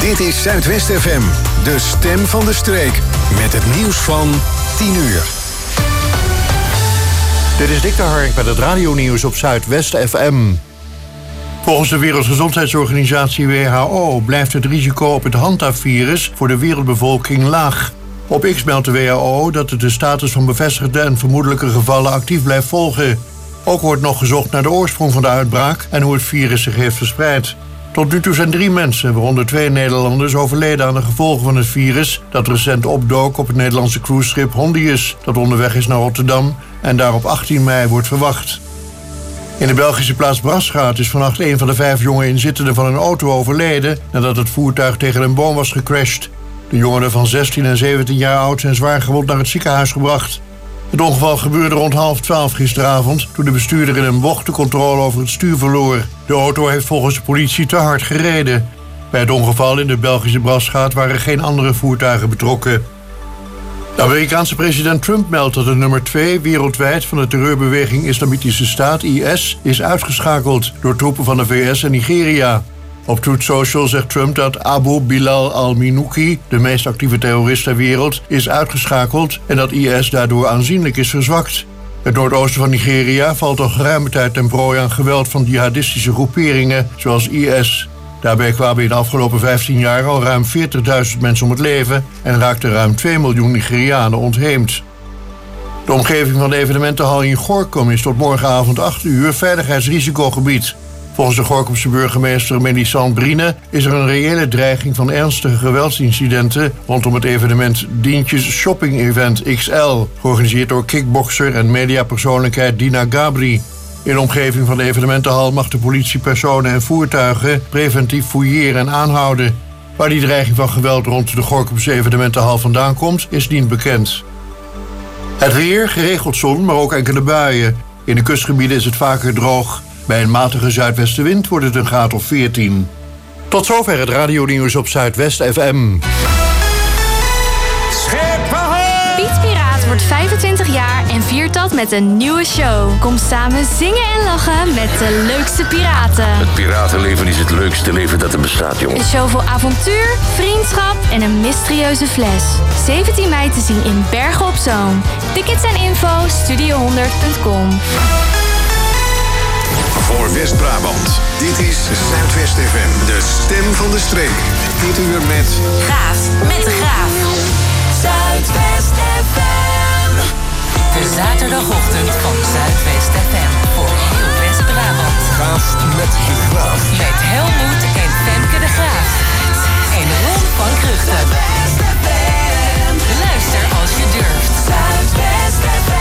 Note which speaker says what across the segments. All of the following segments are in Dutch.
Speaker 1: Dit is Zuidwest FM, de stem van de streek. Met het nieuws van 10 uur.
Speaker 2: Dit is Dick de Hark met het radionieuws op Zuidwest FM. Volgens de Wereldgezondheidsorganisatie WHO blijft het risico op het Hanta-virus voor de wereldbevolking laag. Op X meldt de WHO dat het de status van bevestigde en vermoedelijke gevallen actief blijft volgen. Ook wordt nog gezocht naar de oorsprong van de uitbraak en hoe het virus zich heeft verspreid. Tot nu toe zijn 3 mensen, waaronder 2 Nederlanders, overleden aan de gevolgen van het virus dat recent opdook op het Nederlandse cruiseschip Hondius, dat onderweg is naar Rotterdam en daar op 18 mei wordt verwacht. In de Belgische plaats Braschaat is vannacht een van de 5 jonge inzittenden van een auto overleden nadat het voertuig tegen een boom was gecrashed. De jongeren van 16 en 17 jaar oud zijn zwaar gewond naar het ziekenhuis gebracht. Het ongeval gebeurde rond 11:30 gisteravond toen de bestuurder in een bocht de controle over het stuur verloor. De auto heeft volgens de politie te hard gereden. Bij het ongeval in de Belgische Braschaat waren geen andere voertuigen betrokken. De Amerikaanse president Trump meldt dat de nummer 2 wereldwijd van de terreurbeweging Islamitische Staat, IS, is uitgeschakeld door troepen van de VS en Nigeria. Op Truth Social zegt Trump dat Abu Bilal al-Minouki, de meest actieve terrorist ter wereld, is uitgeschakeld en dat IS daardoor aanzienlijk is verzwakt. Het noordoosten van Nigeria valt al geruime tijd ten prooi aan geweld van jihadistische groeperingen zoals IS. Daarbij kwamen in de afgelopen 15 jaar al ruim 40.000 mensen om het leven en raakten ruim 2 miljoen Nigerianen ontheemd. De omgeving van de evenementenhal in Gorinchem is tot morgenavond 8 uur veiligheidsrisicogebied. Volgens de Gorinchamse burgemeester Melisande Brine is er een reële dreiging van ernstige geweldsincidenten rondom het evenement Dientjes Shopping Event XL, georganiseerd door kickbokser en mediapersoonlijkheid Dina Gabri. In de omgeving van de evenementenhal mag de politie personen en voertuigen preventief fouilleren en aanhouden. Waar die dreiging van geweld rond de Gorinchamse evenementenhal vandaan komt, is niet bekend. Het weer, geregeld zon, maar ook enkele buien. In de kustgebieden is het vaker droog. Bij een matige zuidwestenwind wordt het een graad of 14. Tot zover het radionieuws op Zuidwest FM.
Speaker 3: Piet Piraat wordt 25 jaar en viert dat met een nieuwe show. Kom samen zingen en lachen met de leukste piraten.
Speaker 4: Het piratenleven is het leukste leven dat er bestaat, jongen.
Speaker 3: Een show vol avontuur, vriendschap en een mysterieuze fles. 17 mei te zien in Bergen op Zoom. Tickets en info studio100.com.
Speaker 1: Voor West-Brabant, dit is Zuidwest FM, de stem van de streek. Dit uur met
Speaker 5: Graaf met de Graaf. Zuidwest FM. De zaterdagochtend van Zuidwest FM voor heel West-Brabant.
Speaker 1: Graaf met de Graaf.
Speaker 5: Met Helmoet en Femke de Graaf. En Ron van Kruchten. Luister als je durft. Zuidwest FM.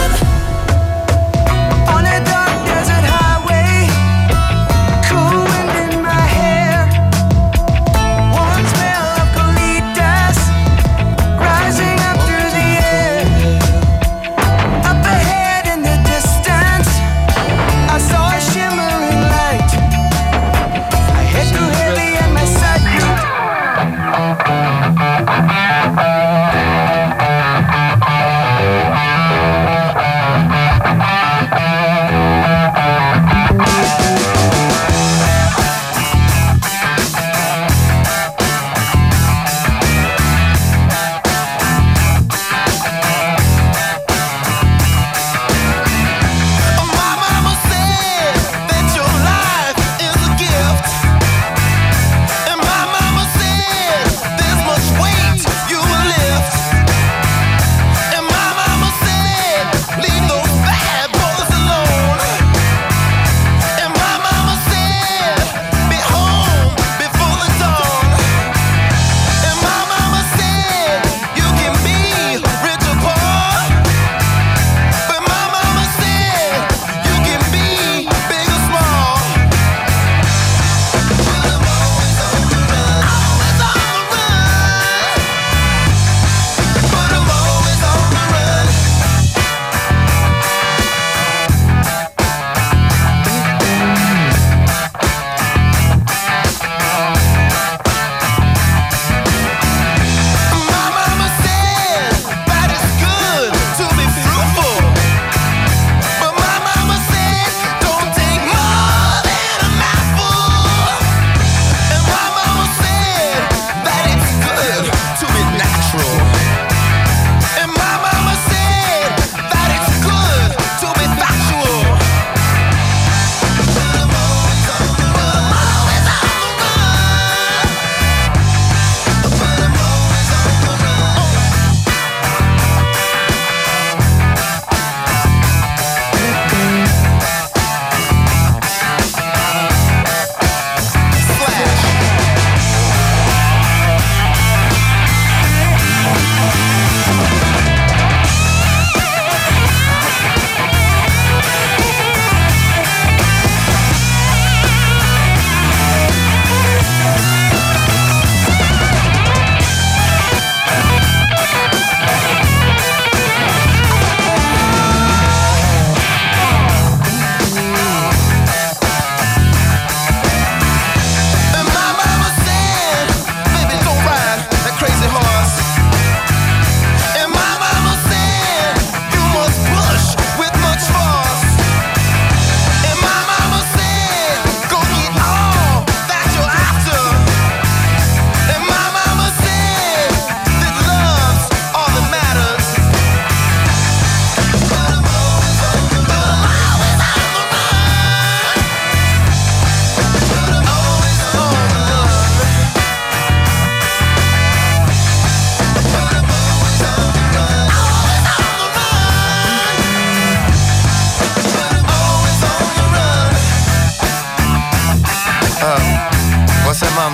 Speaker 6: On a dark desert highway, cool wind in my hair, warm smell of colitas rising up through the air. Up ahead in the distance, I saw a shimmering light. I head too heavy and my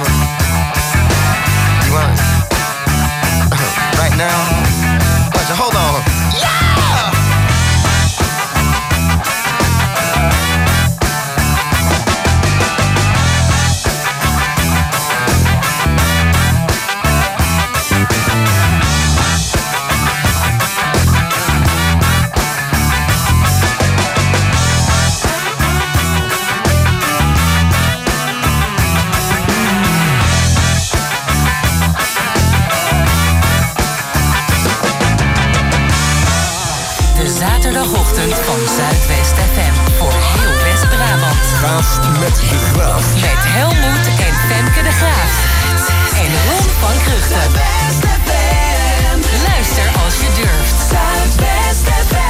Speaker 6: You want right now? Hold on.
Speaker 5: Zaterdagochtend van Zuidwest FM voor heel West-Brabant.
Speaker 1: Gast met de Graaf.
Speaker 5: Met Helmoet en Femke de Graaf. En Ron van Kruchten. Luister als je durft. Zuidwest FM.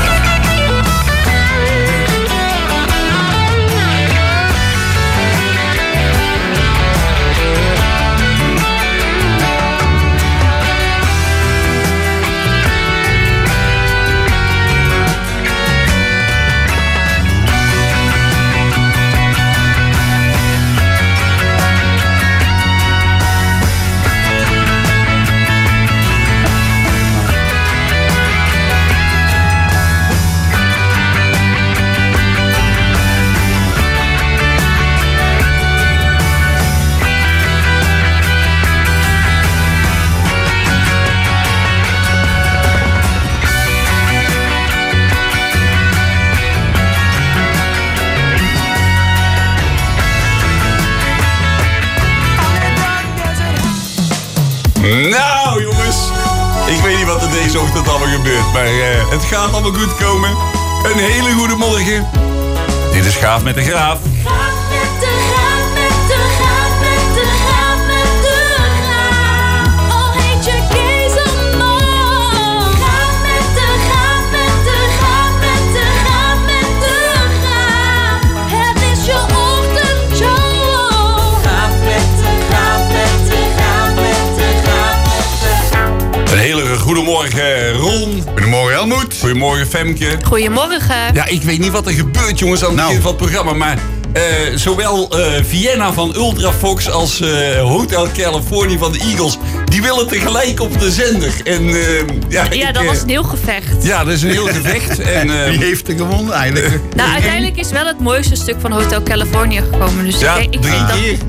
Speaker 7: Nou jongens, ik weet niet wat er deze ochtend allemaal gebeurt, maar het gaat allemaal goed komen. Een hele goede morgen. Dit is Gaaf met de Graaf.
Speaker 3: Gaaf met de Graaf, met de Graaf, met de Graaf, met de Graaf. Al heet je Kees of Mo. Gaaf met de Graaf, met de Graaf, met de Graaf, met de Graaf. Het is je ochtendshow. Gaaf met de Graaf, met de Graaf, met de Graaf, met de...
Speaker 7: Een hele goede morgen Ron.
Speaker 8: Goedemorgen Helmoet.
Speaker 7: Goedemorgen Femke.
Speaker 3: Goedemorgen.
Speaker 7: Ja, ik weet niet wat er gebeurt jongens aan het begin van het programma, maar zowel Vienna van Ultrafox als Hotel California van de Eagles, die willen tegelijk op de zender. En,
Speaker 3: Dat was een heel gevecht.
Speaker 7: Ja, dat is een heel gevecht. En,
Speaker 8: Wie heeft er gewonnen eigenlijk?
Speaker 3: Nou, uiteindelijk is wel het mooiste stuk van Hotel California gekomen. Dus
Speaker 7: ja,
Speaker 3: ik
Speaker 7: 3
Speaker 3: vind dat...
Speaker 7: keer.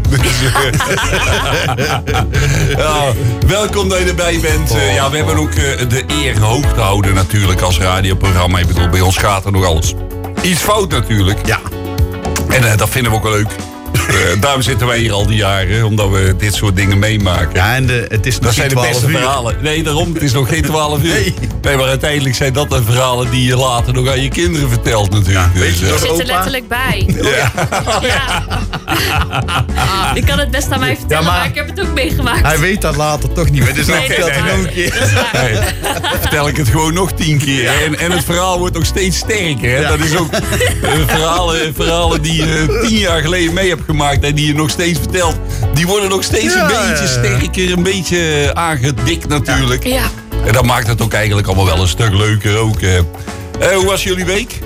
Speaker 7: Ja, welkom dat je erbij bent. Ja, we hebben ook de eer hoog te houden natuurlijk als radioprogramma. Ik bedoel, bij ons gaat er nog alles iets fout natuurlijk.
Speaker 8: Ja.
Speaker 7: En dat vinden we ook wel leuk. Daarom zitten wij hier al die jaren, omdat we dit soort dingen meemaken.
Speaker 8: Ja, en het is nog
Speaker 7: dat zijn de beste verhalen. Nee, daarom, het is nog geen 12 uur. Nee, maar uiteindelijk zijn dat de verhalen die je later nog aan je kinderen vertelt natuurlijk.
Speaker 8: Ja, weet je,
Speaker 3: Je zit er letterlijk bij.
Speaker 7: Ja.
Speaker 3: Ja. Ik kan het best aan mij vertellen, maar ik heb het ook meegemaakt.
Speaker 8: Hij weet dat later toch niet meer, dus dan vertelt hij nog een keer.
Speaker 3: Dat is waar.
Speaker 7: Nee, vertel ik het gewoon nog 10 keer. Ja. En het verhaal wordt nog steeds sterker. Hè? Ja. Dat is ook verhalen die je 10 jaar geleden mee hebt gemaakt en die je nog steeds vertelt. Die worden nog steeds een beetje sterker, een beetje aangedikt natuurlijk.
Speaker 3: Ja.
Speaker 7: En dat maakt het ook eigenlijk allemaal wel een stuk leuker ook. Hoe was jullie week?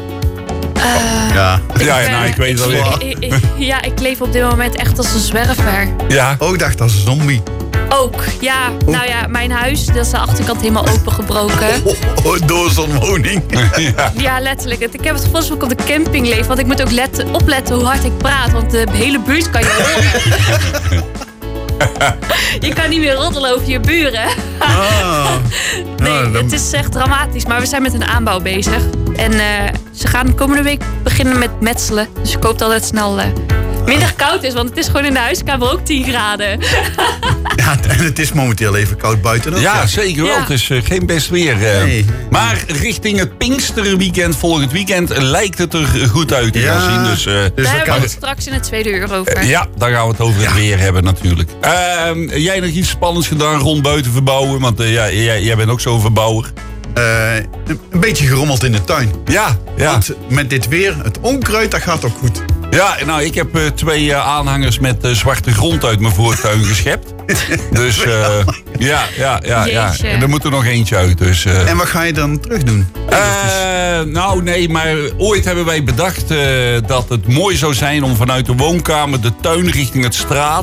Speaker 7: Ik weet het wel weer.
Speaker 3: Ja, ik leef op dit moment echt als een zwerver.
Speaker 7: Ja.
Speaker 8: Oh, ik dacht als een zombie.
Speaker 3: Ook, ja. Nou ja, mijn huis, dat is de achterkant helemaal opengebroken.
Speaker 8: Door zo'n woning.
Speaker 3: Ja, letterlijk. Ik heb het gevoel alsof ik op de camping leef. Want ik moet ook opletten hoe hard ik praat. Want de hele buurt kan je horen. Je kan niet meer roddelen over je buren. Nee, het is echt dramatisch. Maar we zijn met een aanbouw bezig. En ze gaan komende week beginnen met metselen. Dus ik hoop dat het snel minder koud is. Want het is gewoon in de huiskamer ook 10 graden.
Speaker 8: Ja, en het is momenteel even koud buiten. Ook,
Speaker 7: ja, zeker wel.
Speaker 3: Ja.
Speaker 7: Het is geen best weer.
Speaker 8: Nee.
Speaker 7: Maar richting het Pinksterweekend, volgend weekend, lijkt het er goed uit te gaan zien. Dus
Speaker 3: Daar hebben we het straks in het tweede uur over.
Speaker 7: ja, daar gaan we het over het weer hebben natuurlijk. Jij nog iets spannends gedaan rond buiten verbouwen? Want jij bent ook zo'n verbouwer.
Speaker 8: Een beetje gerommeld in de tuin.
Speaker 7: Ja.
Speaker 8: Want met dit weer, het onkruid, dat gaat ook goed.
Speaker 7: Ja, nou, ik heb 2 aanhangers met zwarte grond uit mijn voortuin geschept. Dus ja. En er moet er nog eentje uit. Dus,
Speaker 8: En wat ga je dan terug doen?
Speaker 7: Nou, nee, maar ooit hebben wij bedacht dat het mooi zou zijn om vanuit de woonkamer de tuin richting het straat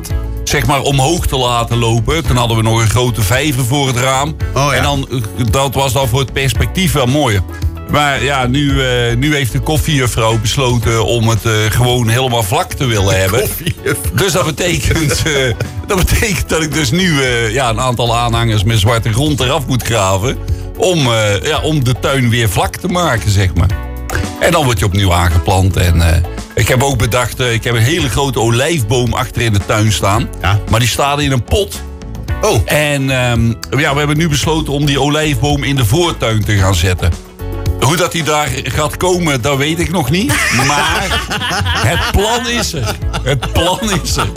Speaker 7: zeg maar omhoog te laten lopen. Toen hadden we nog een grote vijver voor het raam.
Speaker 8: Oh, ja.
Speaker 7: En dan, dat was dan voor het perspectief wel mooi. Maar ja, nu heeft de koffiejuffrouw besloten om het gewoon helemaal vlak te willen hebben. Dus dat betekent dat ik dus nu een aantal aanhangers met zwarte grond eraf moet graven. Om de tuin weer vlak te maken, zeg maar. En dan wordt je opnieuw aangeplant. En ik heb ook bedacht, ik heb een hele grote olijfboom achter in de tuin staan. Ja. Maar die staat in een pot.
Speaker 8: Oh.
Speaker 7: En we hebben nu besloten om die olijfboom in de voortuin te gaan zetten. Hoe dat hij daar gaat komen, dat weet ik nog niet. Maar het plan is er. Het plan is er.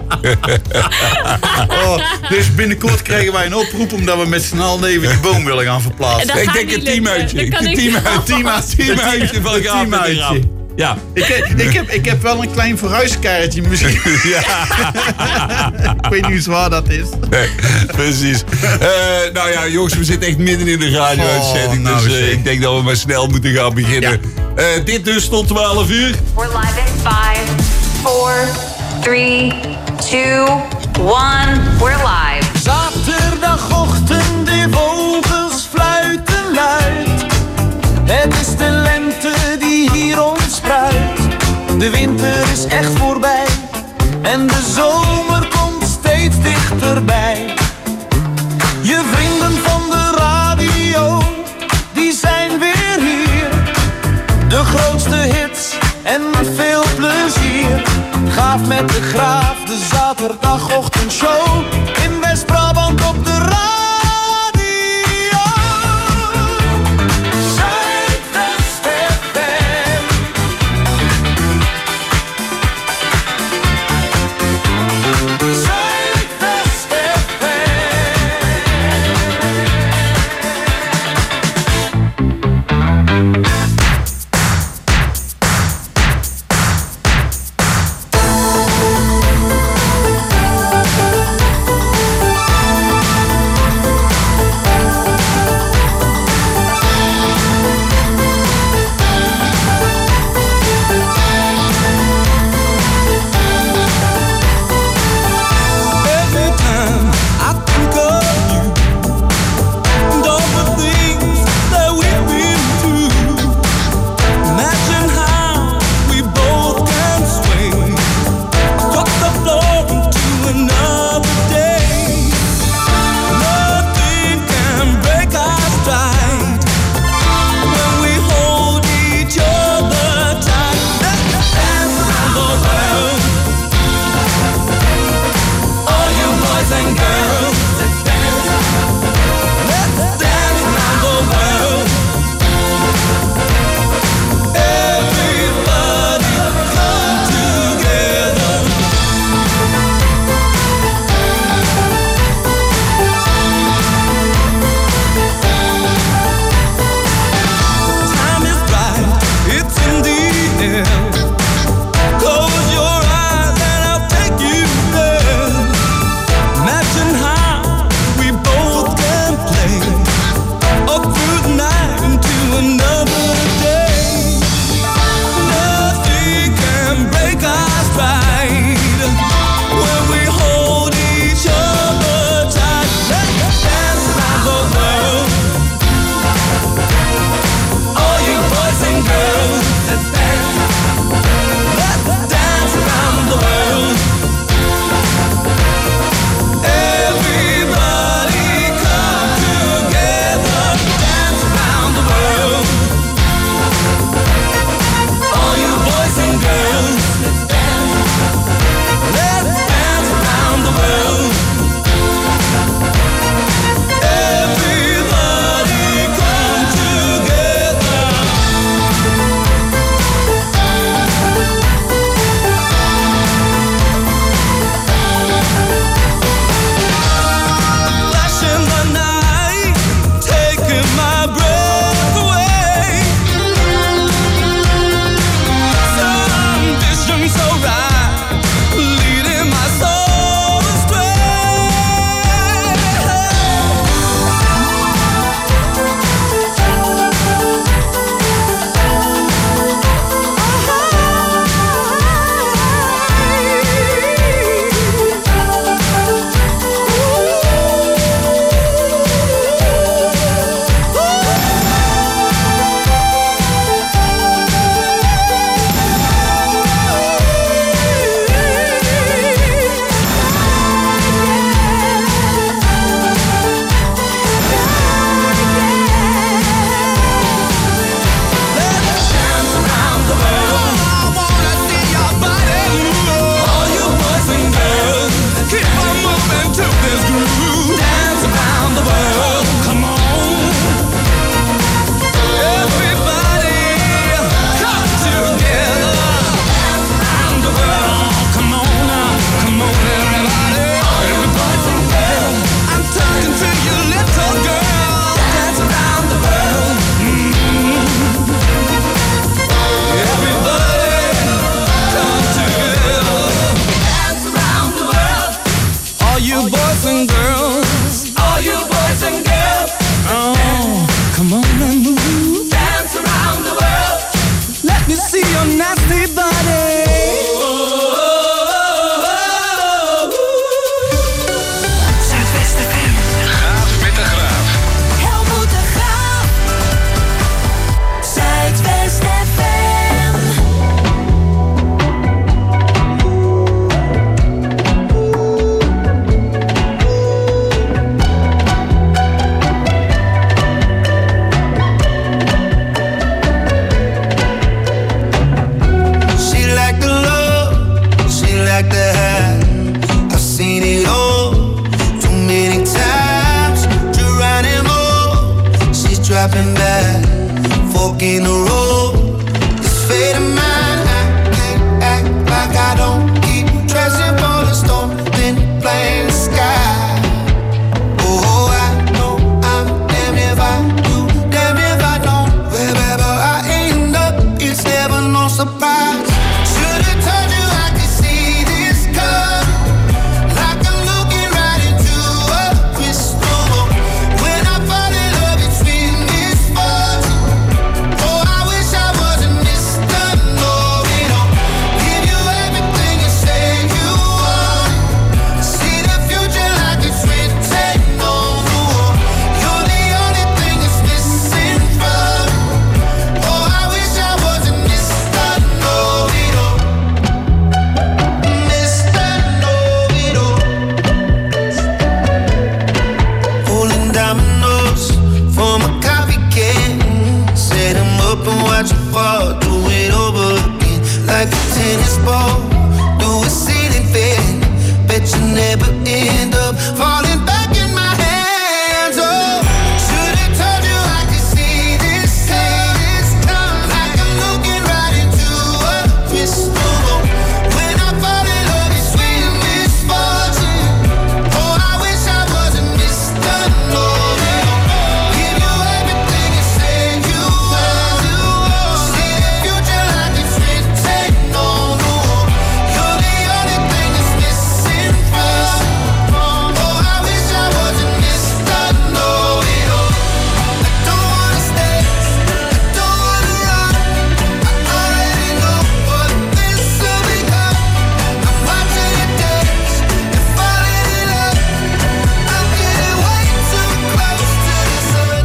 Speaker 8: Dus binnenkort krijgen wij een oproep omdat we met z'n allen even die boom willen gaan verplaatsen.
Speaker 7: Ik denk een teamuitje. Een teamuitje van Graaf. Ja.
Speaker 8: Ik heb wel een klein verhuiskaartje misschien.
Speaker 7: Ja.
Speaker 8: Ik weet niet hoe zwaar dat is.
Speaker 7: Nee, precies. Nou ja, jongens, we zitten echt midden in de radio-uitzending. Dus ik denk dat we maar snel moeten gaan beginnen. Ja. Dit dus tot 12 uur.
Speaker 9: We're live in 5, 4, 3, 2, 1. We're live.
Speaker 6: Zaterdagochtend, de vogels fluiten luid. Het is de lente die hier ontspruit. De winter is echt voorbij en de zomer komt steeds dichterbij. Je vrienden van de radio, die zijn weer hier. De grootste hits en veel plezier. Gaaf met de Graaf, de zaterdagochtendshow. In West-Brabant op de radio. you boys and girls. All you boys and girls. Oh, come on and move. Dance around the world. Let me see your nasty body.
Speaker 1: Zuidwest FM. Graaf met de Graaf.
Speaker 5: Helmoet de Graaf. Zuidwest FM.
Speaker 6: She like the love, she like the high. I've seen it all too many times. Geronimo, she's dropping back, fork in the road. This fate of mine, I can't act like I don't keep dressing for the storm, then blame the sky. Oh, I know I'm damn if I do, damn if I don't. Wherever I end up, it's never no surprise. Should've told you I could see this coming, like I'm looking right into a crystal ball. When I fall in love, it's with misfortune. Oh, I wish I wasn't Mr. Know-it-all. Give you everything you say you want. See the future like it's written on the wall. You're the only thing that's missing from me. Oh, I wish I wasn't Mr. Know-it-all. Mr. Know-it-all. Rolling dominoes from a coffee can. Set 'em up and watch 'em fall. Do it over again like a tennis ball. Do a ceiling fan. Bet you never end up falling back in my hands. Oh, should've told you I could see this coming, like I'm looking right into a crystal ball. When I fall in love, it's with misfortune. Oh, I wish I wasn't Mr. Know-it-all. Give you everything you say you want. See the future like it's written on the wall. You're the only thing that's missing from me. Oh, I wish I wasn't Mr. Know-it-all. I don't wanna stay, I don't wanna run. I already know what this will become. I'm watching you dance and falling in love. I'm getting way too close to the sun.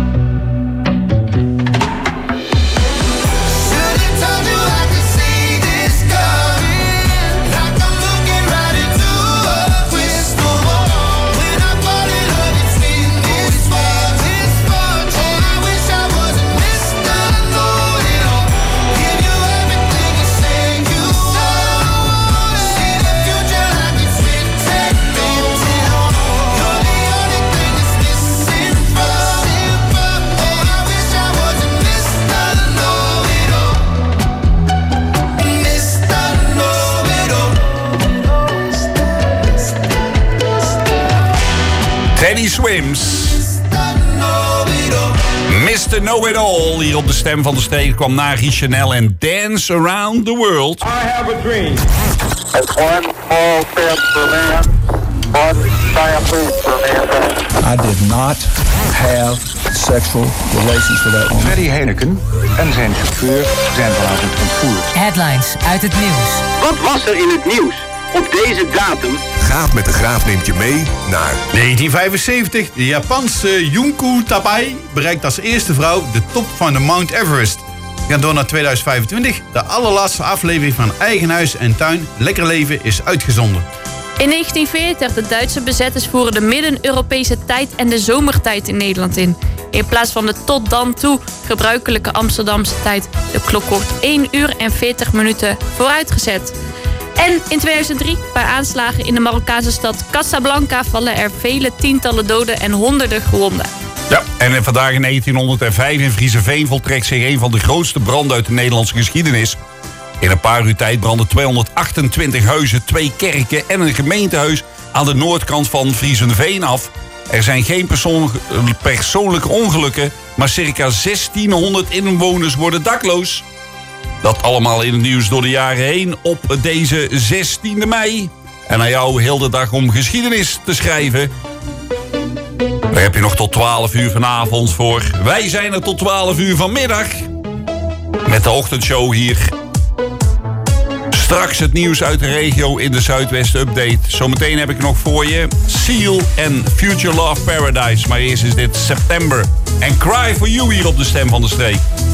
Speaker 6: Should've told you I could see this coming, like I'm looking right into a crystal ball. When I fall in love, it's with misfortune. Oh, I wish I wasn't Mr. Know-it-all. Give you everything you say you want. See the future like it's written on the wall. You're the only thing that's missing from me. Oh, I wish I wasn't Mr. Know-it-all. Mr. Know-it-all.
Speaker 7: Teddy Swims.
Speaker 6: Mr. Know-it-all.
Speaker 7: Mr. Know-it-all. Hier op de Stem van de Streek kwam Nagi Chanel en Dance Around the World.
Speaker 10: I have a dream.
Speaker 11: It's one small step for man, one giant leap for mankind.
Speaker 10: I did not have sexual relations with that woman.
Speaker 12: Freddy Heineken en zijn chauffeur zijn vanavond ontvoerd.
Speaker 5: Headlines uit het nieuws.
Speaker 13: Wat was er in het nieuws op deze datum?
Speaker 1: Gaaf met de Graaf neemt je mee naar
Speaker 8: 1975. De Japanse Junko Tabai bereikt als eerste vrouw de top van de Mount Everest. We gaan door naar 2025. De allerlaatste aflevering van Eigen Huis en Tuin Lekker Leven is uitgezonden.
Speaker 3: In 1940 de Duitse bezetters voeren de Midden-Europese tijd en de zomertijd in Nederland in. In plaats van de tot dan toe gebruikelijke Amsterdamse tijd. De klok wordt 1 uur en 40 minuten vooruitgezet. En in 2003, bij aanslagen in de Marokkaanse stad Casablanca, vallen er vele tientallen doden en honderden gewonden.
Speaker 7: Ja, en vandaag in 1905 in Vriezenveen voltrekt zich een van de grootste branden uit de Nederlandse geschiedenis. In een paar uur tijd brandden 228 huizen, 2 kerken en een gemeentehuis aan de noordkant van Vriezenveen af. Er zijn geen persoonlijke ongelukken, maar circa 1600 inwoners worden dakloos. Dat allemaal in het nieuws door de jaren heen op deze 16e mei. En aan jou heel de dag om geschiedenis te schrijven. Daar heb je nog tot 12 uur vanavond voor. Wij zijn er tot 12 uur vanmiddag. Met de ochtendshow hier. Straks het nieuws uit de regio in de Zuidwest Update. Zometeen heb ik nog voor je Seal en Future Love Paradise. Maar eerst is dit September. En Cry For You hier op de Stem van de Streek.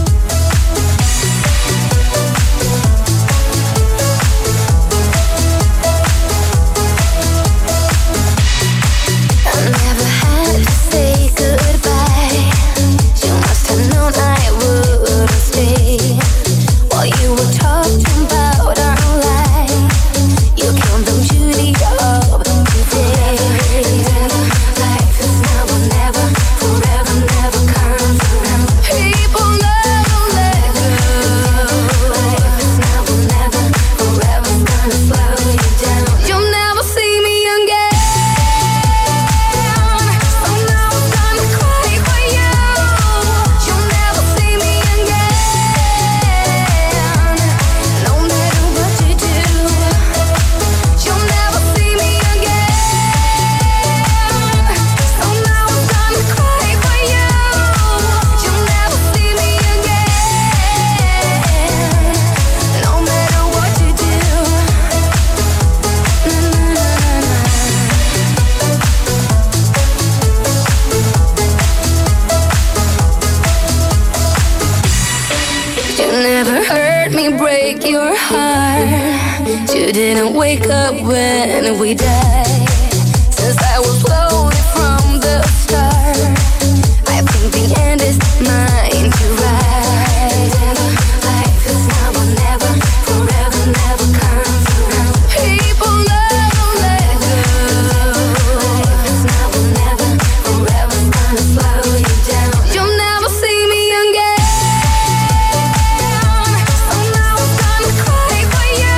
Speaker 14: Wake up when we die. Since I was loaded from the start, I think the end is mine to ride. Life is now or never, forever never comes around. People never let go. Life is now or never, forever's gonna slow you down. You'll never see me again. So now I'm gonna cry for you.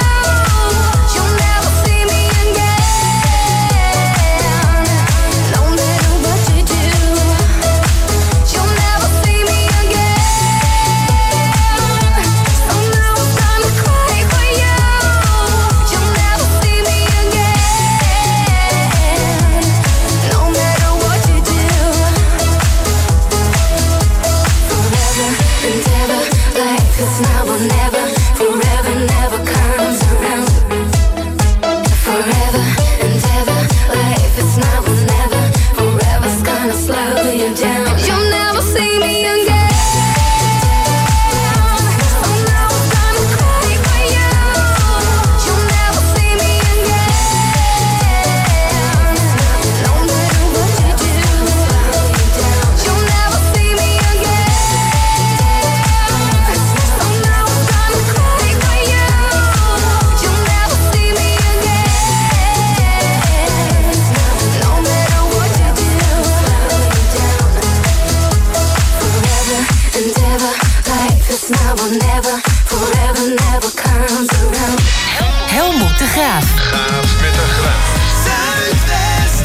Speaker 5: Helmoet de Graaf.
Speaker 1: Gaaf met de Graaf.
Speaker 5: Zuidwest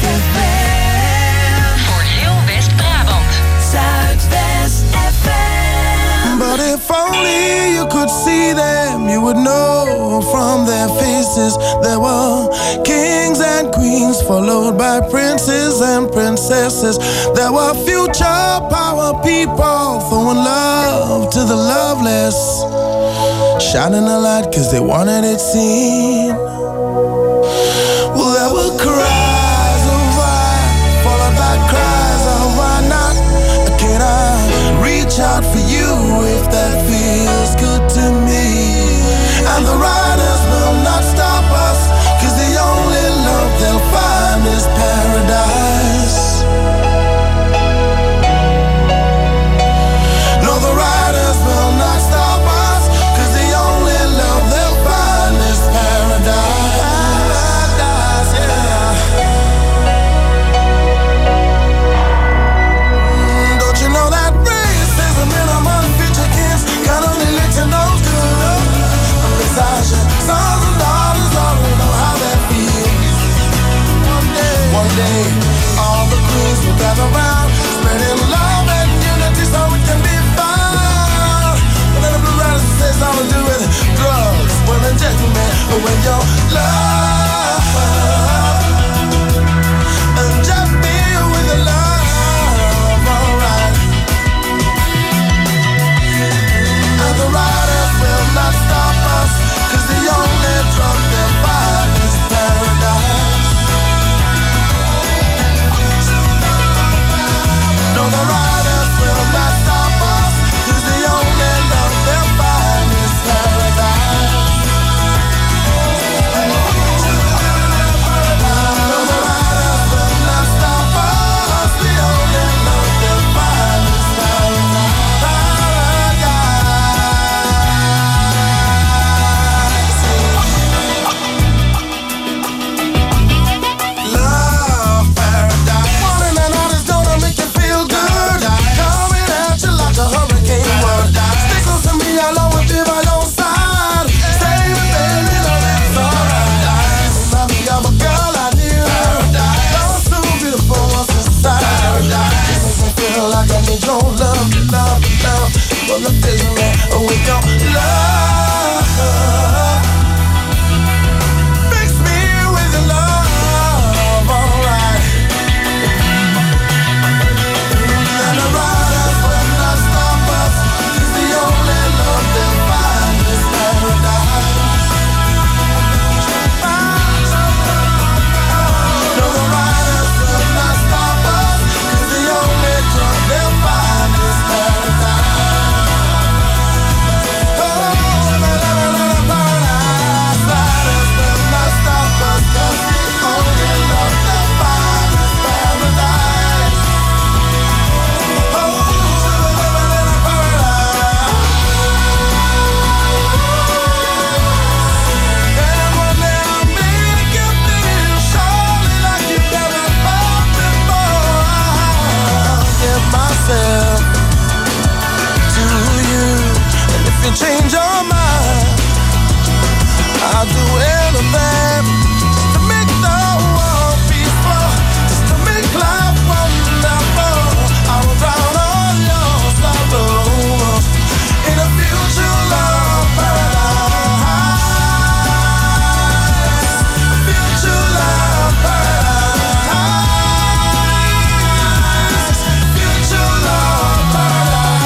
Speaker 5: FM. Voor heel West-Brabant. Zuidwest FM.
Speaker 15: But if only you could see them, you would know from their faces there were kings and queens, followed by princes and princesses. There were future power people throwing love to the loveless, shining a light cause they wanted it seen. Well, there were cries of why, followed by cries of why not. Can I reach out for you if that feels good to me? And the riders will not stop us, cause the only love they'll find is paradise. No, the riders will not stop us, cause the only love they'll find is paradise. Yeah. Don't you know that racism in among future kids can only lead to no good? Misogyn, sons and daughters already know how that feels. One day, all the queens will gather round, spreading love and unity so it can be found. But then the blue riders say something to do with drugs, women, gentlemen, when your love Well, the feels are we don't love. Fix me with your love, alright. And the riders will not stop us. It's the only love they'll find is paradise. No, the riders will not stop us. It's the only drug they'll find is paradise. Change your mind. I'll do anything just to make the world peaceful, just to make life wonderful. I'll drown all your sorrows in a future love paradise. Future love paradise. Future love paradise.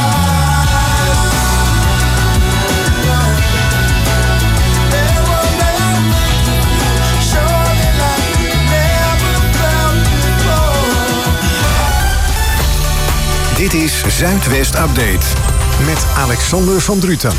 Speaker 1: Dit is Zuidwest Update met Alexander van Druten.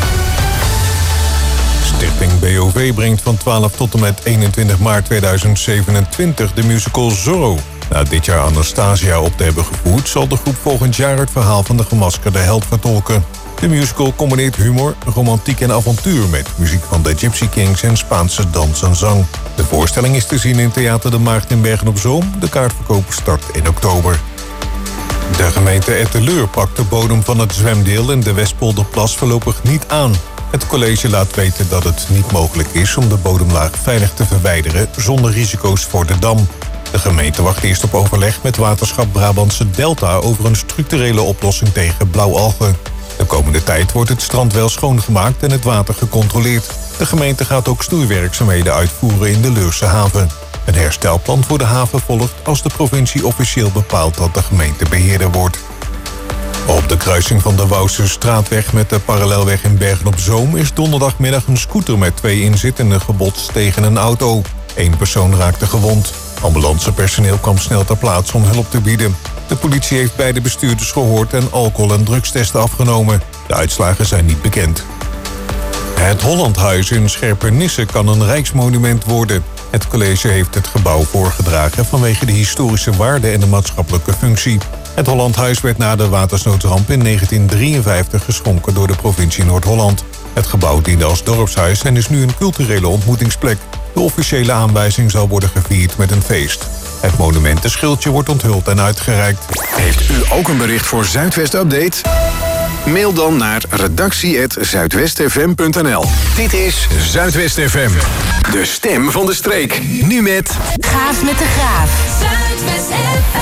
Speaker 16: Stichting BOV brengt van 12 tot en met 21 maart 2027 de musical Zorro. Na dit jaar Anastasia op te hebben gevoerd, zal de groep volgend jaar het verhaal van de gemaskerde held vertolken. De musical combineert humor, romantiek en avontuur met muziek van de Gypsy Kings en Spaanse dans en zang. De voorstelling is te zien in Theater de Maagd in Bergen-op-Zoom. De kaartverkoop start in oktober. De gemeente Etteleur pakt de bodem van het zwemdeel in de Westpolderplas voorlopig niet aan. Het college laat weten dat het niet mogelijk is om de bodemlaag veilig te verwijderen zonder risico's voor de dam. De gemeente wacht eerst op overleg met waterschap Brabantse Delta over een structurele oplossing tegen blauwalgen. De komende tijd wordt het strand wel schoongemaakt en het water gecontroleerd. De gemeente gaat ook snoeiwerkzaamheden uitvoeren in de Leurse haven. Een herstelplan voor de haven volgt als de provincie officieel bepaalt dat de gemeente beheerder wordt. Op de kruising van de Wouwse straatweg met de parallelweg in Bergen-op-Zoom is donderdagmiddag een scooter met 2 inzittenden gebotst tegen een auto. 1 persoon raakte gewond. Ambulancepersoneel kwam snel ter plaatse om hulp te bieden. De politie heeft beide bestuurders gehoord en alcohol- en drugstesten afgenomen. De uitslagen zijn niet bekend. Het Hollandhuis in Scherpernisse kan een rijksmonument worden. Het college heeft het gebouw voorgedragen vanwege de historische waarde en de maatschappelijke functie. Het Hollandhuis werd na de watersnoodramp in 1953 geschonken door de provincie Noord-Holland. Het gebouw diende als dorpshuis en is nu een culturele ontmoetingsplek. De officiële aanwijzing zal worden gevierd met een feest. Het monumentenschildje wordt onthuld en uitgereikt.
Speaker 1: Heeft u ook een bericht voor Zuidwest Update? Mail dan naar redactie@zuidwestfm.nl. Dit is Zuidwest FM, de stem van de streek. Nu met
Speaker 5: Gaaf met de Graaf. Zuidwest FM.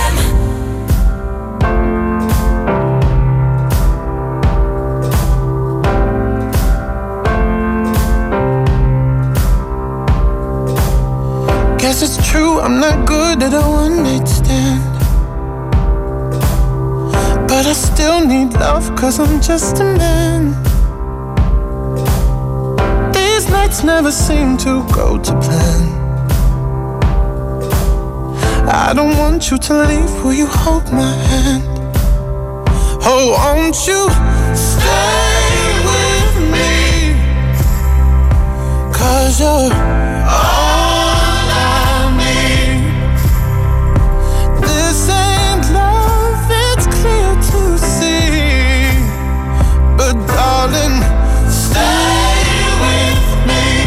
Speaker 15: Guess it's true, I'm not good at a one-night stand. But I still need love, 'cause I'm just a man. These nights never seem to go to plan. I don't want you to leave, will you hold my hand? Oh, won't you stay with me? 'Cause you're all I need. This ain't love, it's clear to see. But darling, stay with me.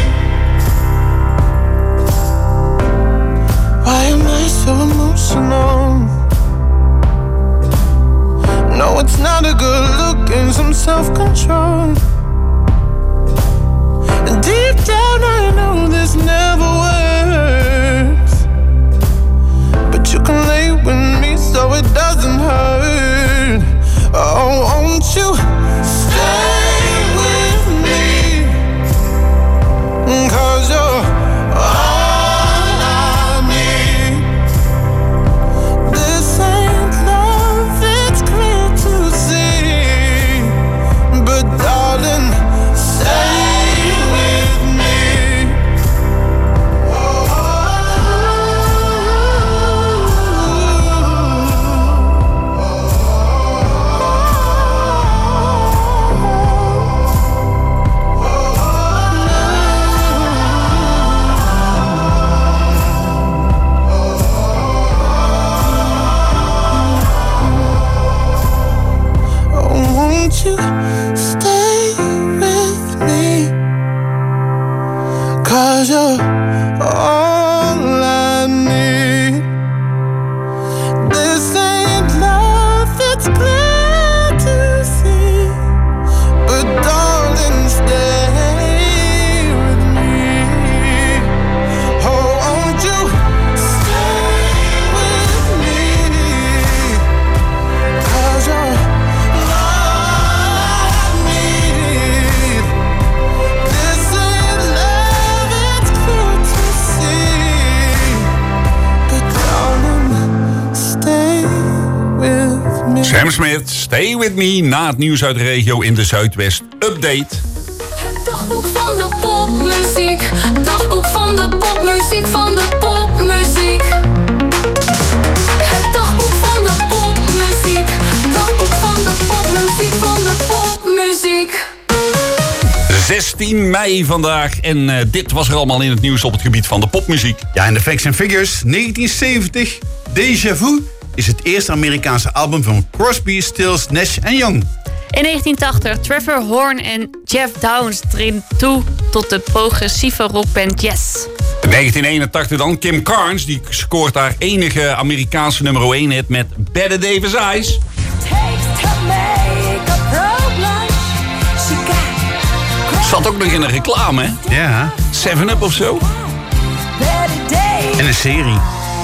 Speaker 15: Why am I so emotional? No, it's not a good look and some self-control. And deep down I know this never works, but you can lay with me so it doesn't hurt. Oh, won't you
Speaker 7: Sam Smith, Stay With Me, na het nieuws uit de regio in de Zuidwest Update.
Speaker 14: Dagboek van de popmuziek. Dagboek van de popmuziek, van de popmuziek. Het dagboek van de popmuziek. Dagboek van de popmuziek, van de popmuziek.
Speaker 7: 16 mei vandaag en dit was er allemaal in het nieuws op het gebied van de popmuziek.
Speaker 8: Ja, en de Facts and Figures, 1970, Déjà Vu is het eerste Amerikaanse album van Crosby, Stills, Nash & Young.
Speaker 3: In 1980, Trevor Horn en Jeff Downes treden toe tot de progressieve rockband Yes.
Speaker 7: In 1981 dan, Kim Carnes, die scoort haar enige Amerikaanse nummer 1 hit met Bette Davis Eyes. Zat ook nog in een reclame, hè?
Speaker 8: Ja.
Speaker 7: 7-Up of zo.
Speaker 8: En een serie.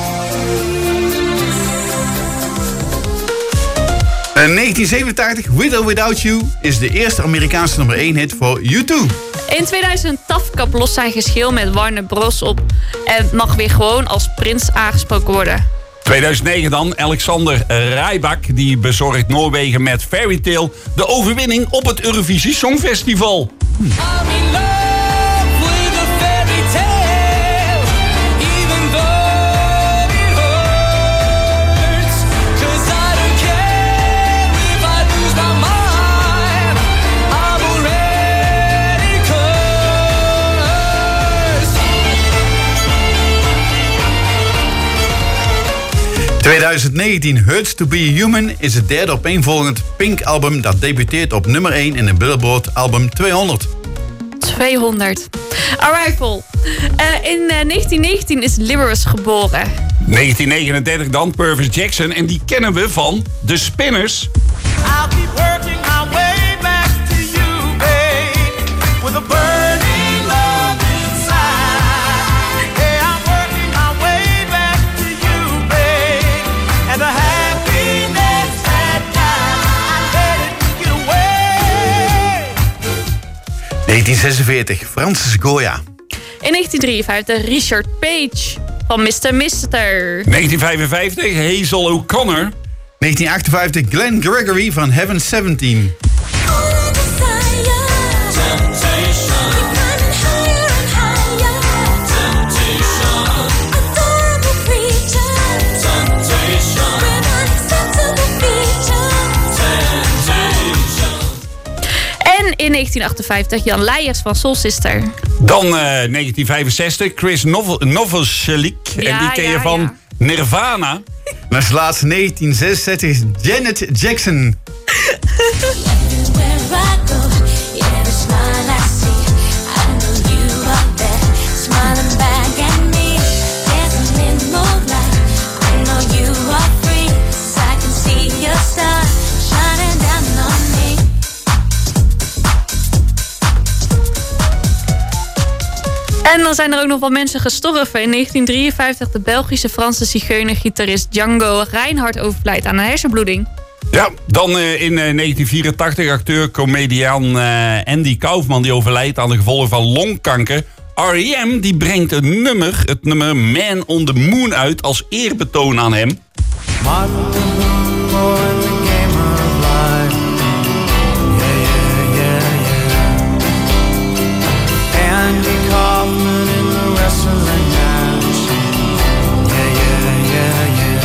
Speaker 8: 1987, With or Without You is de eerste Amerikaanse nummer 1 hit voor U2.
Speaker 3: In 2000 Tafkap lost zijn geschil met Warner Bros. Op en mag weer gewoon als prins aangesproken worden.
Speaker 7: 2009 dan, Alexander Rybak, die bezorgt Noorwegen met Fairy Tale de overwinning op het Eurovisie Songfestival.
Speaker 8: In 2019, Hurts to Be Human is het derde opeenvolgend Pink-album dat debuteert op nummer 1 in de Billboard Album 200.
Speaker 3: 200. Arrival. In 1919 is Liberus geboren.
Speaker 7: 1939 dan, Purvis Jackson, en die kennen we van The Spinners.
Speaker 6: I'll keep working my way back to you, babe, with a burning love inside. Hey, I'm working my way back to you, babe, and the happiness that I let it get away.
Speaker 8: 1946, Francis Goya.
Speaker 3: In 1953 Richard Page van Mr. Mister.
Speaker 7: 1955 Hazel O'Connor.
Speaker 8: 1958, Glenn Gregory van Heaven 17.
Speaker 3: En in 1958 Jan Leijers van Soul Sister.
Speaker 7: Dan 1965 Chris Novoselic. En die ken je van Nirvana.
Speaker 8: En als laatste 1966 Janet Jackson.
Speaker 3: En dan zijn er ook nog wel mensen gestorven. In 1953 de Belgische Franse zigeunergitarist Django Reinhardt overlijdt aan een hersenbloeding.
Speaker 7: Ja, dan in 1984 acteur-comedian Andy Kaufman die overlijdt aan de gevolgen van longkanker. R.E.M. die brengt het nummer Man on the Moon uit als eerbetoon aan hem.
Speaker 6: Andy Kaufman in the wrestling match. Yeah.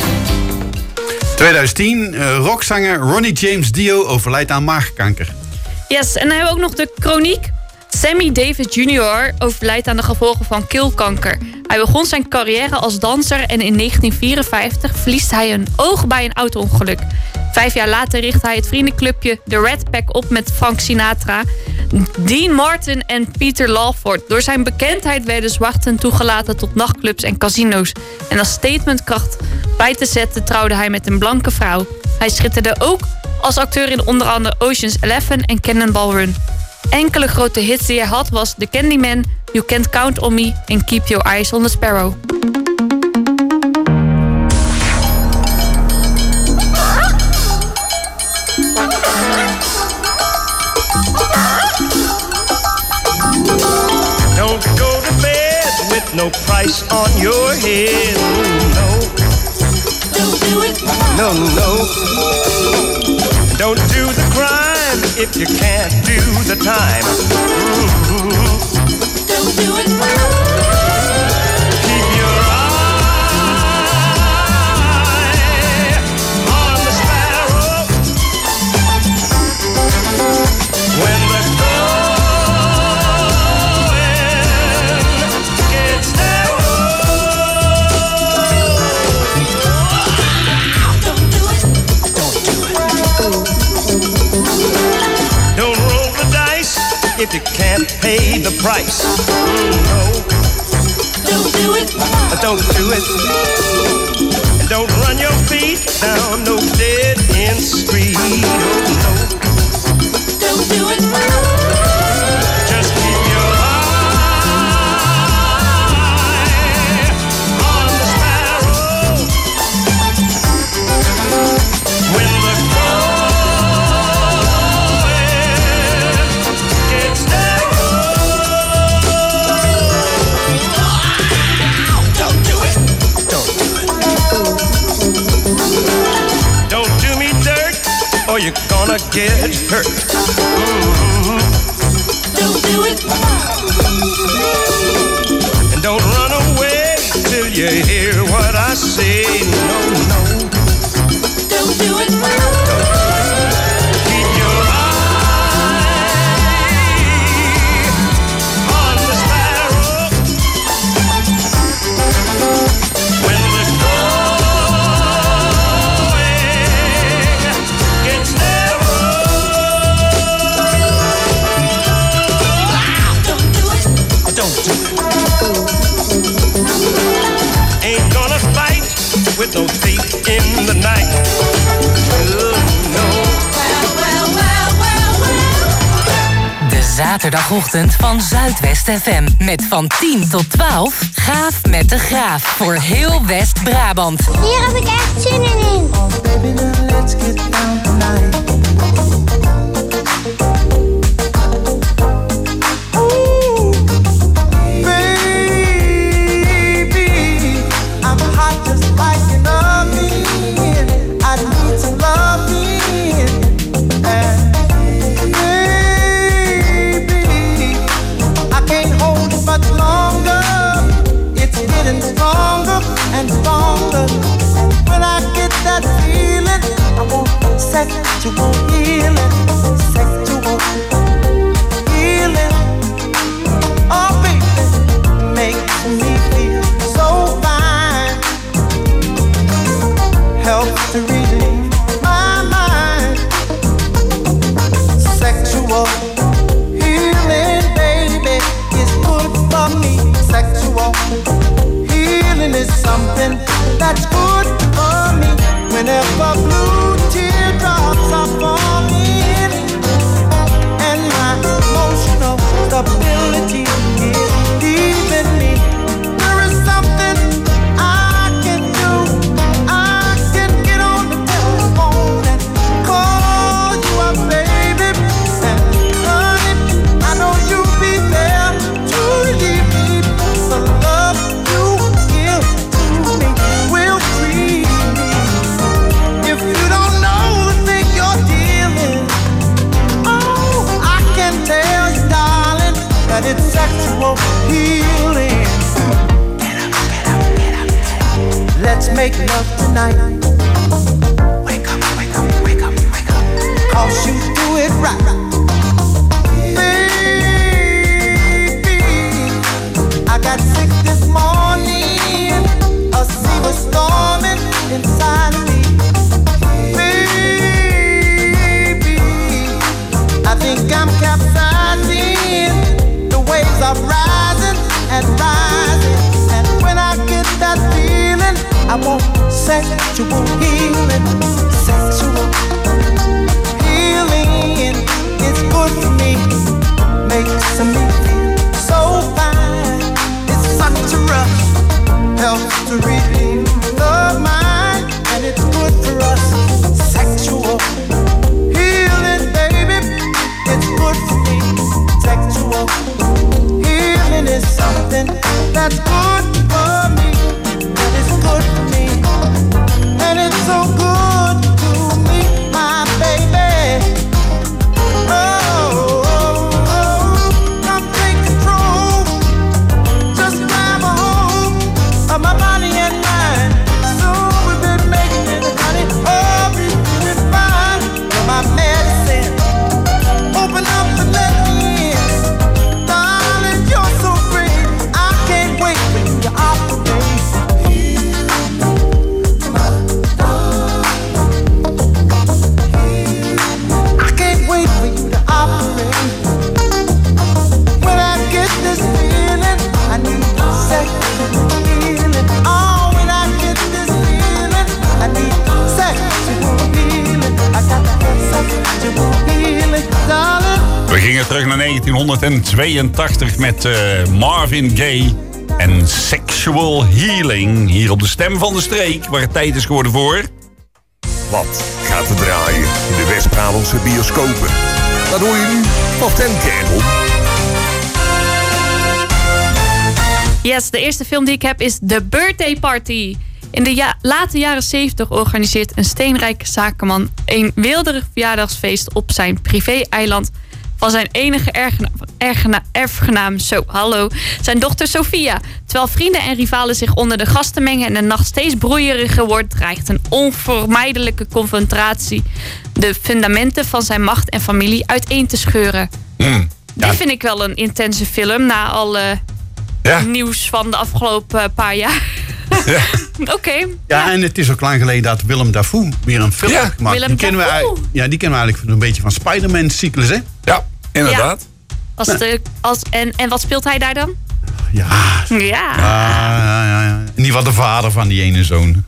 Speaker 8: 2010, rockzanger Ronnie James Dio overlijdt aan maagkanker.
Speaker 3: Yes, en dan hebben we ook nog de chroniek. Sammy Davis Jr. overlijdt aan de gevolgen van keelkanker. Hij begon zijn carrière als danser en in 1954 verliest hij een oog bij een auto-ongeluk. 5 jaar later richt hij het vriendenclubje The Red Pack op met Frank Sinatra, Dean Martin en Peter Lawford. Door zijn bekendheid werden zwarten toegelaten tot nachtclubs en casino's. En als statementkracht bij te zetten trouwde hij met een blanke vrouw. Hij schitterde ook als acteur in onder andere Ocean's 11 en Cannonball Run. Enkele grote hits die hij had was The Candyman, You Can't Count on Me en Keep Your Eyes on the Sparrow.
Speaker 6: Don't go to bed with no price on your head. No. No, no. Don't do the crime if you can't do the time. Don't do it. Keep your eye on the sparrow. When the going gets narrow. Don't do it. Don't roll the dice if you can't pay the price. No. Don't do it. Don't do it. And don't run your feet down no dead end street. Oh no. Don't do it. Just keep your eye on the sparrow. When the gets narrow. Don't do it. Don't do it. Don't do me dirt or you're gonna get hurt. Don't do it. And don't run away till you hear what I say. No, no. Don't do it. Keep your eye on the sparrow. When the going gets narrow. Don't do it. Don't do it. Ain't gonna fight with no thief in the night.
Speaker 5: De zaterdagochtend van Zuidwest FM. Met van 10 tot 12 Gaaf met de Graaf. Voor heel West-Brabant.
Speaker 14: Hier heb ik echt zin in.
Speaker 6: Oh baby, let's get down tonight. Ooh, baby, I'm hot just like an oven. I need some loving. And baby, I can't hold it much longer. It's getting stronger and stronger. And when I get that feeling, I want sexual healing. Sexual healing. Oh baby, makes me feel so fine. Helps to relieve my mind. Sexual healing, baby, is good for me. Sexual healing is something that's good for me. Whenever blue teardrops are falling and my emotional stability is leaving me, there is something I can do. I can get on the telephone and call you up, baby. And honey, I know you'll be there to relieve me. The love you give to me will free me. If you don't know the thing you're dealing, oh, I can tell you, darling, that it's sexual healing. Get up, get up, get up. Let's make love tonight. Wake up, wake up, wake up, wake up. 'Cause you do it right. Baby, I got sick this morning. A sea was storming inside of me. Baby, I think I'm capsizing. The waves are rising and rising. And when I get that feeling, I want sexual healing. Sexual healing is good for me. Makes me feel so fine. It's such a rush. Helps to relieve the mind. And it's good for us. Sexual healing, baby. It's good for me. Sexual healing is something that's good for me. That is good for me. And it's
Speaker 15: so good to me, my baby. Come take control. Just grab a hold of my body and mind. So we've been making it, honey. Oh, we've been fine. You're my medicine. Open up and let me in. Darling, you're so great. I can't wait for you to operate. I can't wait for you to operate. When I get this feeling, I need sex to heal it. Oh, when I get this feeling, I need sex to heal it. I got to have sex to heal it, darling.
Speaker 7: We gingen terug naar 1982 met Marvin Gaye en Sexual Healing. Hier op de Stem van de Streek, waar het tijd is geworden voor...
Speaker 17: Wat gaat er draaien in de West-Brabantse bioscopen? Dat hoor je nu van Femke.
Speaker 3: Yes, de eerste film die ik heb is The Birthday Party. In de late jaren 70 organiseert een steenrijke zakenman een weelderig verjaardagsfeest op zijn privé-eiland van zijn enige erfgenaam, zijn dochter Sophia. Terwijl vrienden en rivalen zich onder de gasten mengen en de nacht steeds broeieriger wordt, dreigt een onvermijdelijke confrontatie de fundamenten van zijn macht en familie uiteen te scheuren. Dit vind ik wel een intense film na alle nieuws van de afgelopen paar jaar.
Speaker 7: Ja.
Speaker 3: Oké.
Speaker 8: Ja, en het is ook lang geleden dat Willem Dafoe weer een film heeft gemaakt.
Speaker 3: Willem
Speaker 8: Die kennen we eigenlijk een beetje van Spider-Man-cyclus, hè?
Speaker 7: Ja, inderdaad.
Speaker 3: En wat speelt hij daar dan?
Speaker 8: Ja. In ieder geval de vader van die ene zoon.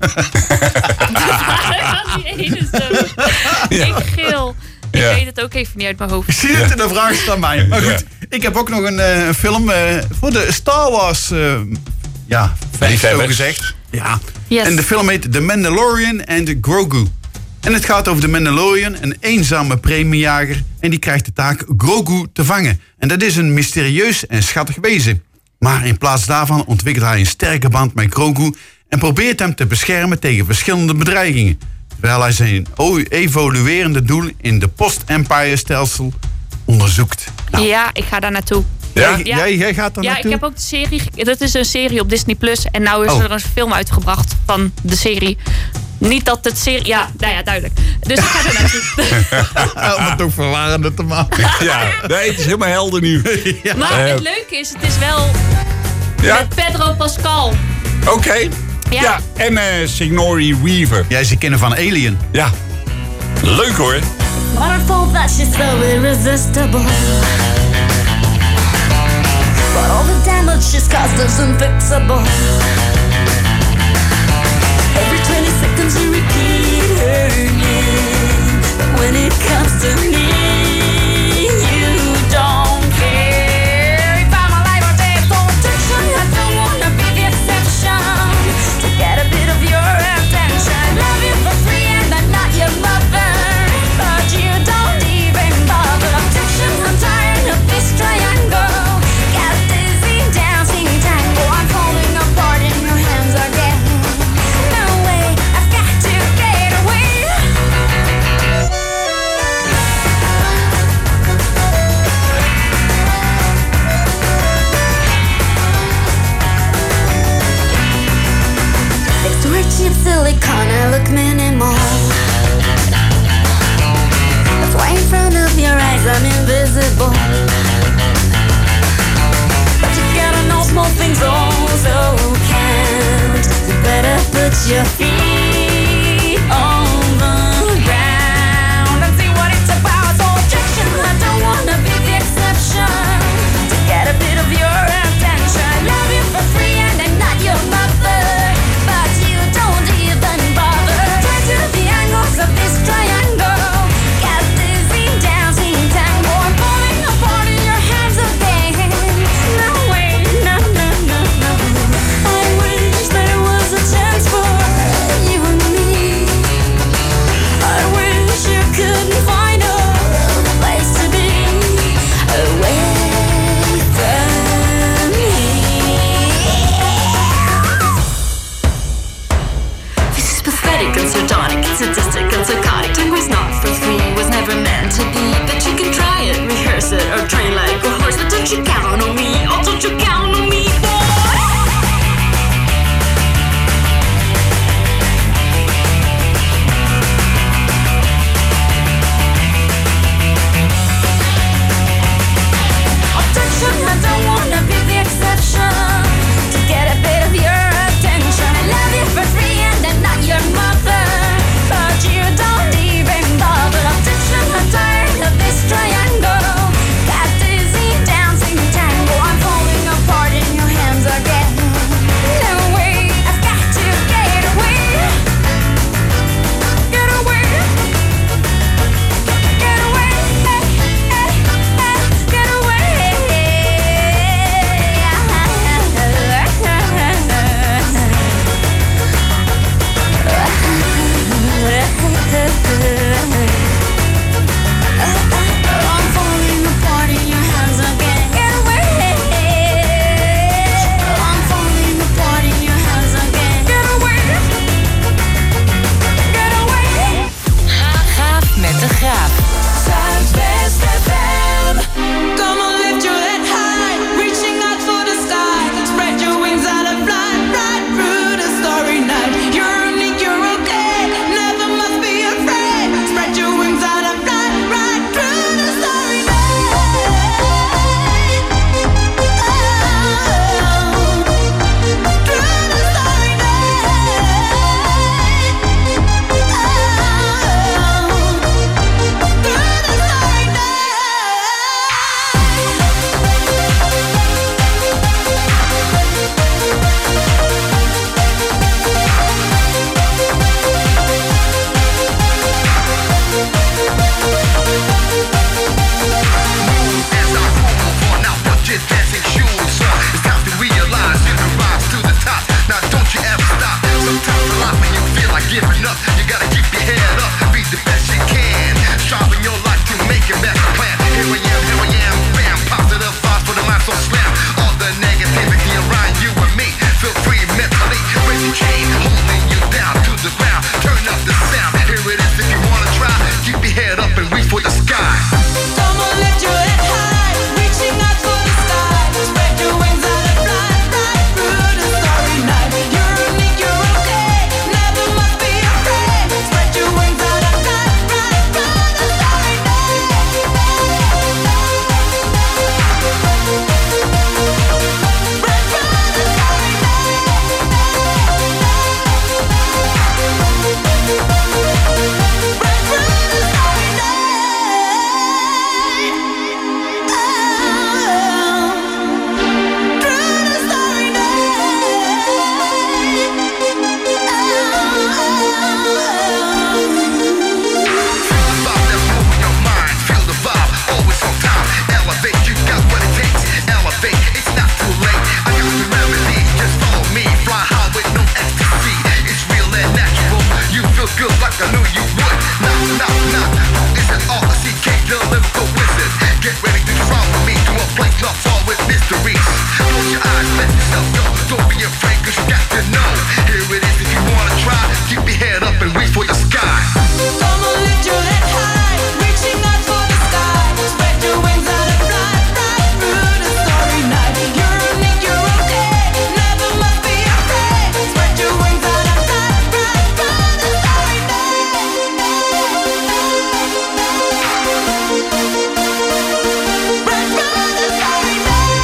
Speaker 3: Ik geel. Ik weet het ook even niet uit mijn hoofd.
Speaker 8: Ik zie het in de vraag staan mij. Maar goed, ik heb ook nog een film voor de Star Wars fans zo gezegd. Ja.
Speaker 3: Yes.
Speaker 8: En de film heet The Mandalorian and Grogu. En het gaat over de Mandalorian, een eenzame premiejager. En die krijgt de taak Grogu te vangen. En dat is een mysterieus en schattig wezen. Maar in plaats daarvan ontwikkelt hij een sterke band met Grogu en probeert hem te beschermen tegen verschillende bedreigingen. Terwijl hij zijn evoluerende doel in de post-Empire-stelsel onderzoekt. Nou.
Speaker 3: Ja, ik ga daar naartoe.
Speaker 8: Ja? Jij gaat daar naartoe?
Speaker 3: Ja, ik heb ook de serie. Dat is een serie op Disney Plus. En nou is er een film uitgebracht van de serie. Niet dat het serie... Ja, nou ja, duidelijk. Dus ik ga er naartoe.
Speaker 8: Om het ook verwarrender te maken.
Speaker 7: Ja, nee, het is helemaal helder nu.
Speaker 3: Ja. Maar het leuke is, het is wel met Pedro Pascal.
Speaker 7: Oké. Ja, en Sigourney Weaver.
Speaker 8: Jij ze kennen van Alien.
Speaker 7: Ja. Leuk hoor.
Speaker 14: Wonderful that she's so irresistible. But all the damage she's caused is unfixable. Every 20 seconds you repeat her name. But when it comes to me, you don't care. If I'm alive or dead, so attention, I don't wanna be the exception. To get a bit of your attention. Love you for free and I'm not your mother. But you don't even bother. Objection, I'm tired of this triangle. Got dizzy dancing tango. I'm falling apart in your hands again. No way, I've got to get away. Next to her cheap silicone, I look minimal. That's why in front of your eyes I'm invisible. But you gotta know small things also count. You better put your feet on the ground and see what it's about. So objection, I don't wanna be the exception. To get a bit of your attention. Love you for free and I'm not your mother. But you don't even bother. Try to the angles of this triangle. Got dizzy dancing tango. I'm falling apart in your hands again. No way, no. I wish there was a chance for
Speaker 6: you count on me? Oh, don't you count on me, boy? I don't wanna be the exception to get a bit of your attention. I love you for free and I'm not your mother, but you don't even bother. Objection, I'm tired of this triangle. Got dizzy dancing tango. I'm falling apart in your hands again. No way, I've got to get away. Get away. Get away. Get away. I'm falling apart in your hands again. Get away. I'm falling apart in your hands again. Get away. Get away.
Speaker 5: Gaaf met de Graaf.
Speaker 6: Zuidwest FM. Come on, lift your head high, reaching out for the sky. Spread your wings out and fly right through the starry night. You're unique, you're okay, never must be afraid. Spread your wings out and fly right through the starry night. Through the starry
Speaker 18: giving up, you gotta keep your head up, be the best you can, strive in your life to make your best plan. Here I am, bam, positive thoughts for the mind so slam. All the negativity around you and me, feel free mentally, raise your chain, holding you down to the ground. Turn up the sound, here it is if you wanna try. Keep your head up and reach for the sky.
Speaker 6: Come on, lift your head high, reaching out for the sky. Spread your wings out and fly right through the starry night. You're unique, you're okay, never must be afraid. Spread your wings out and fly right through the starry night. Right through the starry
Speaker 18: Feel the vibe, always on time. Elevate, you got what it takes. Elevate, it's not too late. I got the remedy, just follow me. Fly high with no ecstasy. It's real and natural. You feel good like I knew you would. Knock, knock, knock. Who is it? R-C-K, the lyrical wizard. Get ready to try with me. To a blank love all with mysteries. Close your eyes, let yourself go. Don't be afraid, cause you got to know. Here it is if you wanna try. Keep your head up and reach for the sky.
Speaker 6: Come on, lift your head high, reaching out for the sky. Spread your wings out and fly right through the starry night. You're unique, you're okay, never must be afraid. Spread your wings out and fly right through the starry night. Right through the starry night.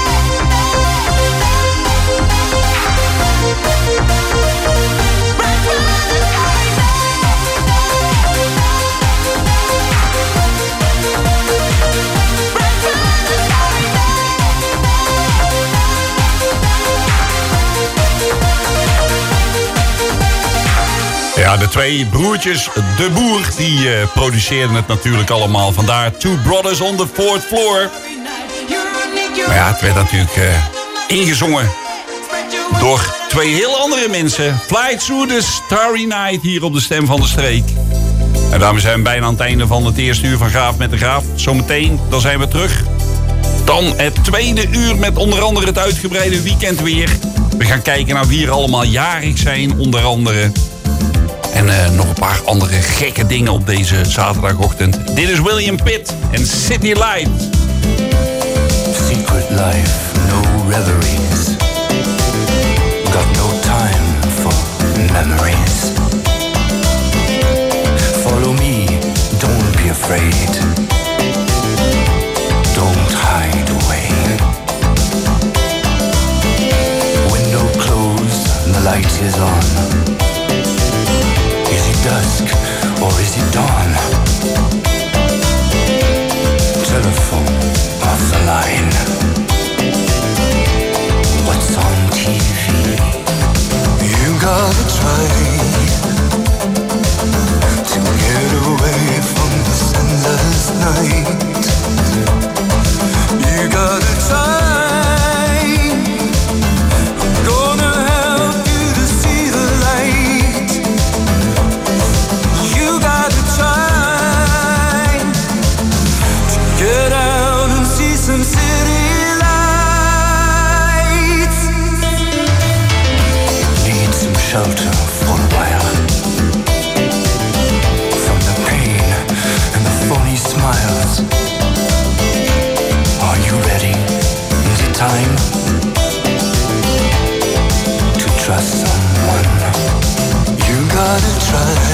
Speaker 6: Right through the starry night.
Speaker 7: Ja, de twee broertjes De Boer, die produceerden het natuurlijk allemaal. Vandaar Two Brothers on the Fourth Floor. Maar ja, het werd natuurlijk ingezongen door twee heel andere mensen. Fly Through the Starry Night hier op de Stem van de Streek. En daarmee zijn we bijna aan het einde van het eerste uur van Graaf met de Graaf. Zometeen, dan zijn we terug. Dan het tweede uur met onder andere het uitgebreide weekend weer. We gaan kijken naar wie er allemaal jarig zijn, onder andere. En nog een paar andere gekke dingen op deze zaterdagochtend. Dit is William Pitt en City Light.
Speaker 10: Secret
Speaker 19: life, no reveries. Got no time for memories. Follow me, don't be afraid. Don't hide away. Window closed, the light is on. Is it dusk or is it dawn? Telephone off the line. What's on TV? You gotta try to get away from this endless night. You gotta try. I'm gonna help you to see the light. You gotta try to get out and see some city lights. Need some shelter for a while from the pain and the phony smiles. Are you ready? Is it time to trust someone? You gotta try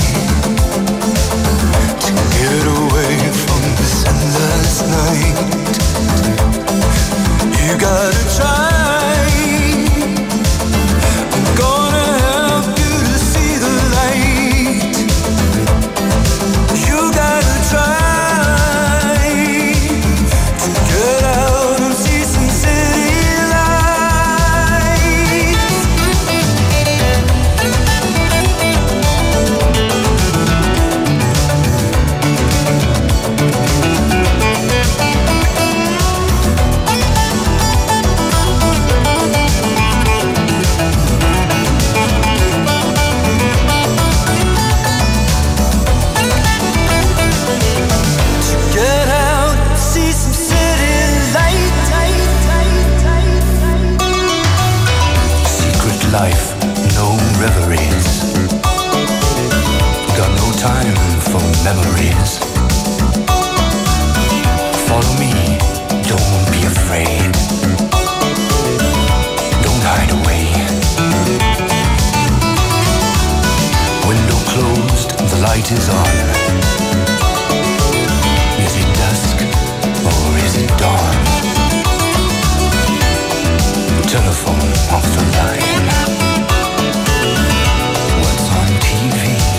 Speaker 19: to get away from this endless night. You gotta try. I'm gonna help you to see the light. You gotta try to get out and see some city lights. Get out, see some city light. Secret life, no reveries. Got no time for memories. Follow me, don't be afraid. Don't hide away. Window closed, the light is on. Is it dusk or is it dawn? Telephone off the line. What's on TV?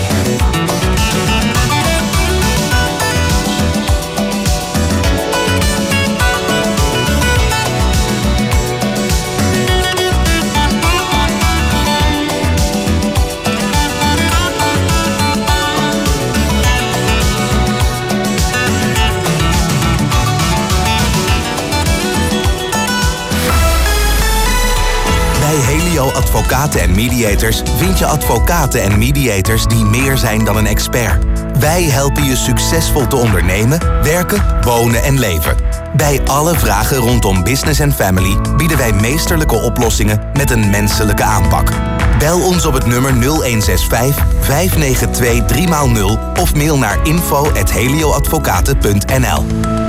Speaker 20: Bij Helio Advocaten en Mediators vind je advocaten en mediators die meer zijn dan een expert. Wij helpen je succesvol te ondernemen, werken, wonen en leven. Bij alle vragen rondom business en family bieden wij meesterlijke oplossingen met een menselijke aanpak. Bel ons op het nummer 0165 592 3x0 of mail naar info@helioadvocaten.nl.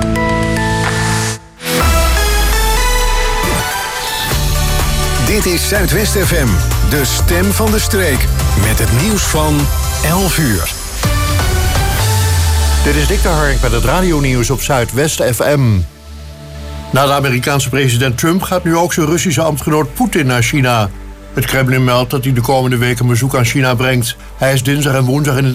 Speaker 1: Dit is Zuidwest FM, de stem van de streek. Met het nieuws van 11 uur.
Speaker 2: Dit is Dick de Hark met het radionieuws op Zuidwest FM. Na de Amerikaanse president Trump gaat nu ook zijn Russische ambtgenoot Poetin naar China. Het Kremlin meldt dat hij de komende week een bezoek aan China brengt. Hij is dinsdag en woensdag in het